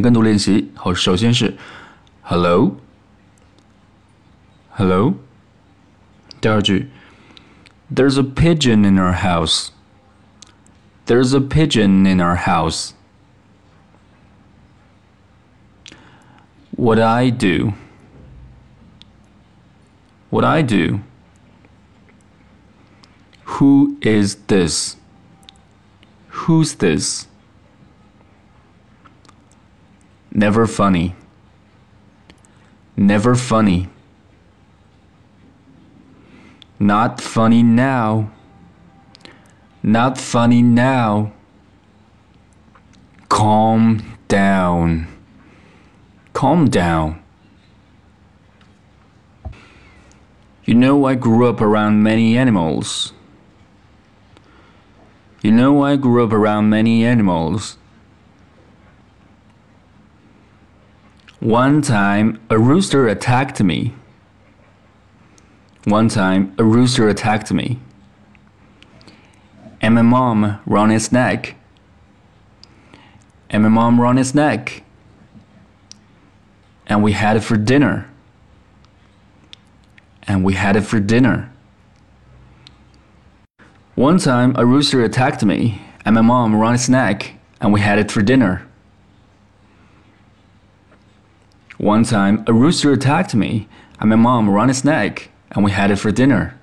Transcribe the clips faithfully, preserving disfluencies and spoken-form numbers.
跟读练习，好，首先是 hello hello。第二句 There's a pigeon in our house. There's a pigeon in our house. What I do? What I do? Who is this? Who's this? Never funny. Never funny. Not funny now. Not funny now. Calm down. Calm down. You know I grew up around many animals. You know I grew up around many animals. One time, a rooster attacked me. One time, a rooster attacked me. And my mom wrung its neck. And my mom wrung its neck. And we had it for dinner. And we had it for dinner. One time, a rooster attacked me. And my mom wrung its neck. And we had it for dinner. One time, a rooster attacked me, and my mom wrung its neck, and we had it for dinner.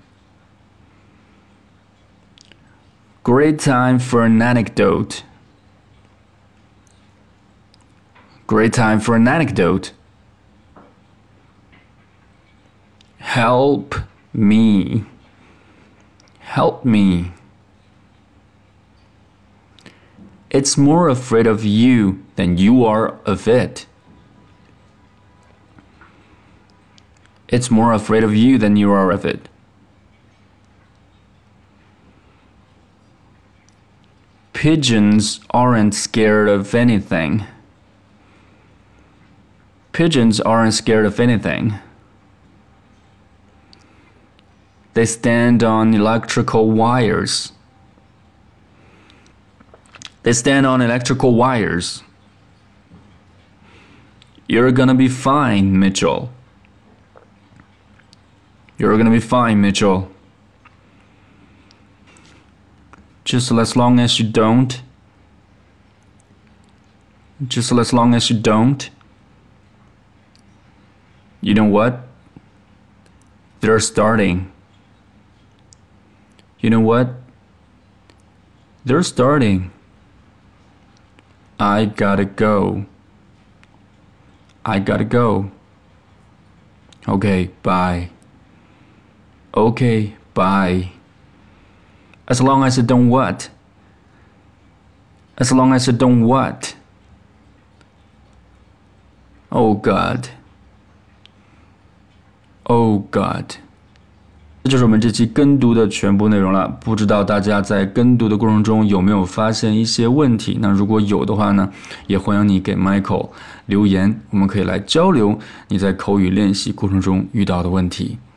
Great time for an anecdote. Great time for an anecdote. Help me. Help me. It's more afraid of you than you are of it. It's more afraid of you than you are of it. Pigeons aren't scared of anything. Pigeons aren't scared of anything. They stand on electrical wires. They stand on electrical wires. You're gonna be fine, Mitchell. You're gonna be fine, Mitchell. Just as long as you don't. Just as long as you don't. You know what? They're starting. You know what? They're starting. I gotta go. I gotta go. Okay, bye. Okay, bye. As long as I don't what? As long as I don't what? Oh God. Oh God. 这就是我们这期跟读的全部内容了。不知道大家在跟读的过程中有没有发现一些问题？那如果有的话呢，也欢迎你给 Michael 留言，我们可以来交流你在口语练习过程中遇到的问题。